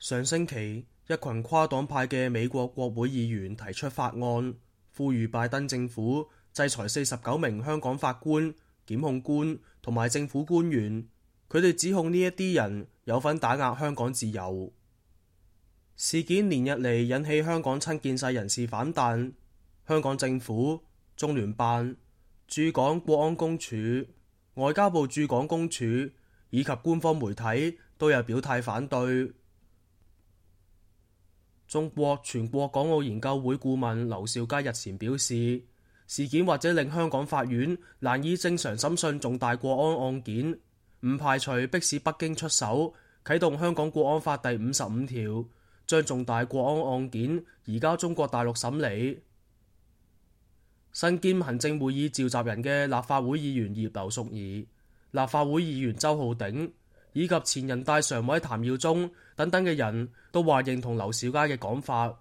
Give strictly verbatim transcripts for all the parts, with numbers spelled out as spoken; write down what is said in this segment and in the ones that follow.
上星期，一群跨黨派嘅美國國會議員提出法案，呼籲拜登政府制裁四十九名香港法官、檢控官同埋政府官員。佢哋指控呢一啲人有份打壓香港自由。事件連日嚟引起香港親建制人士反彈，香港政府、中聯辦、駐港國安公署、外交部駐港公署以及官方媒體都有表態反對。中國全國港澳研究會顧問劉兆佳日前表示，事件或者令香港法院難以正常審訊重大國安案件，唔排除迫使北京出手啟動香港國安法第五十五條，將重大國安案件移交中國大陸審理。身兼行政會議召集人嘅立法會議員葉劉淑儀、立法會議員周浩鼎以及前人大常委譚耀宗等等嘅人都話認同劉兆佳嘅講法。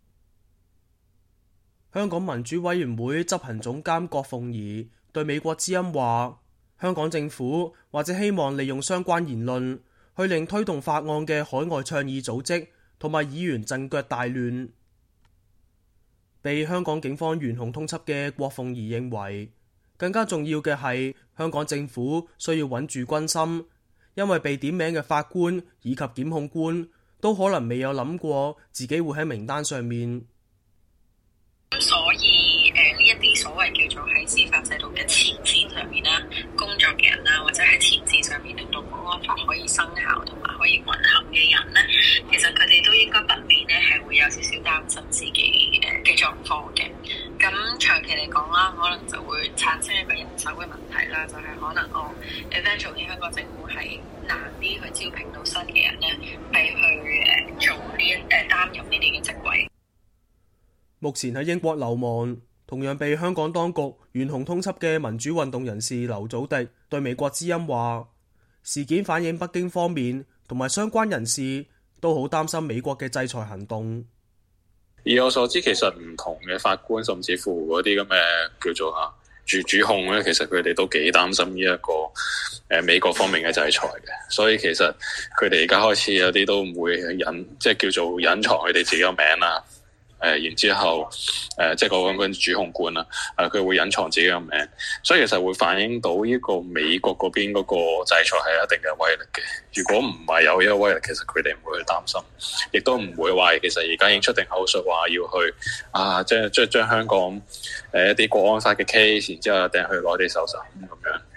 香港民主委員會執行總監郭鳳儀對美國之音話，香港政府或者希望利用相關言論去令推動法案嘅海外倡議組織同埋議員陣腳大亂。被香港警方懸紅通緝嘅郭鳳儀認為，更加重要嘅係香港政府需要穩住軍心，因為被點名嘅法官以及檢控官都可能未有諗過自己會喺名單上面。 所以誒呢一啲所謂叫做喺司法制度嘅前線上面啦，工作嘅人啦，或者喺前線上面令到國安法可以生效同埋可以運行嘅人呢，其實佢哋都應該不免呢係會有少少擔心自己誒嘅狀況嘅。咁長期嚟講啦，可能就會產生一個人手嘅問題啦，就係、是、可能我 eventually 香港政府係難啲去招聘到新嘅人呢，係去誒做呢一誒擔任呢啲嘅職位。 目前喺英國流亡，同樣被香港當局懸紅通緝嘅民主運動人士劉祖迪對美國之音話，事件反映北京方面同埋相關人士都好擔心美國嘅制裁行動。 以我所知，其實唔同嘅法官，甚至乎嗰啲咁嘅叫做啊主主控咧，其實佢哋都幾擔心呢一個誒美國方面嘅制裁嘅，所以其實佢哋而家開始有啲都唔會隱，即係叫做隱藏佢哋自己個名啦。誒、呃，然之後誒、呃，即係嗰個主控官啦，誒、呃，佢會隱藏自己嘅名，所以其實會反映到呢個美國嗰邊嗰個制裁係一定嘅威力嘅。如果唔係有呢個威力，其實佢哋唔會去擔心，亦都唔會話其實而家已經出定口述話要去啊，即係將將香港誒、呃、一啲國安法嘅 case， 然之後掟去內地受審咁樣。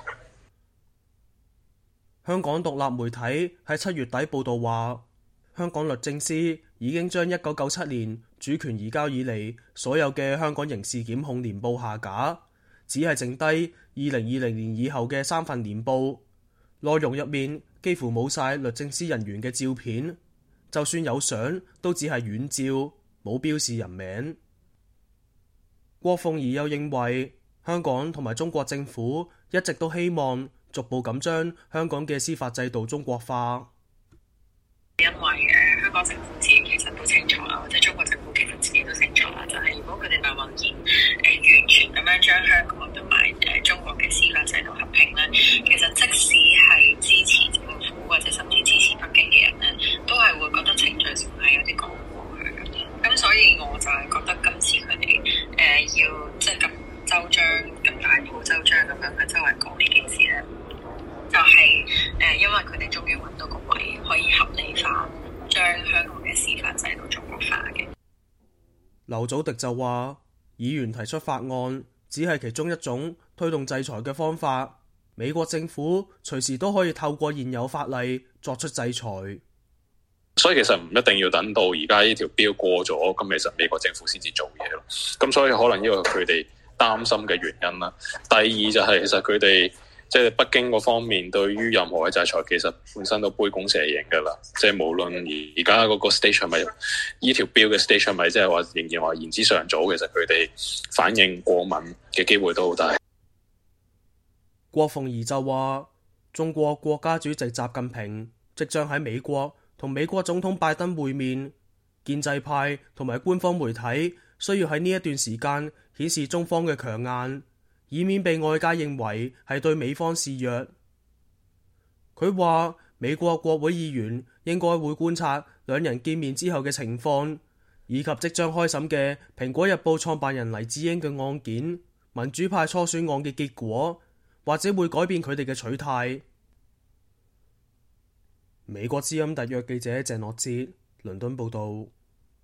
香港獨立媒體喺七月底報道話，香港律政司已經將一九九七年主權移交以嚟所有嘅香港刑事檢控年報下架，只係剩低二零二零年以後嘅三份年報，內容入面幾乎冇晒律政司人員嘅照片，就算有相都只係遠照，冇標示人名。郭鳳儀又認為，香港同埋中國政府一直都希望逐步咁將香港嘅司法制度中國化。 因為誒、呃、香港政府自己其實都清楚啦，或者中國政府其實自己都清楚啦，就係、是、如果佢哋貿貿然誒完全咁樣將香港同埋誒中國嘅司法制度合併咧，其實即使係支持政府或者甚至支持北京嘅人咧，都係會覺得程序上係有啲講唔過去嘅。咁所以我就係覺得今次佢哋誒要即係咁周章、咁大鋪周章咁樣去周圍講呢件事咧，就係、是、誒、呃、因為佢哋終於揾到個位可以合理化將香港嘅司法制度中國化嘅。 劉祖迪就話，議員提出法案只係其中一種推動制裁嘅方法，美國政府隨時都可以透過現有法例作出制裁。 所以其實唔一定要等到而家呢條標過咗，咁其實美國政府先至做嘢咯。咁所以可能呢個係佢哋擔心嘅原因啦。第二就係其實佢哋即係北京嗰方面對於任何嘅制裁，其實本身都杯弓蛇影噶啦。即係無論而而家嗰個 stage 係咪依條標嘅 stage 係咪，即係話仍然話言之尚早，其實佢哋反應過敏嘅機會都好大。 郭鳳儀就話，中國國家主席習近平即將喺美國同美國總統拜登會面，建制派同埋官方媒體需要喺呢一段時間顯示中方嘅強硬，以免被外界認為係對美方示弱。佢話美國國會議員應該會觀察兩人見面之後嘅情況，以及即將開審嘅《蘋果日報》創辦人黎智英嘅案件、民主派初選案嘅結果，或者會改變佢哋嘅取態。美國之音特約記者鄭樂哲，倫敦報道。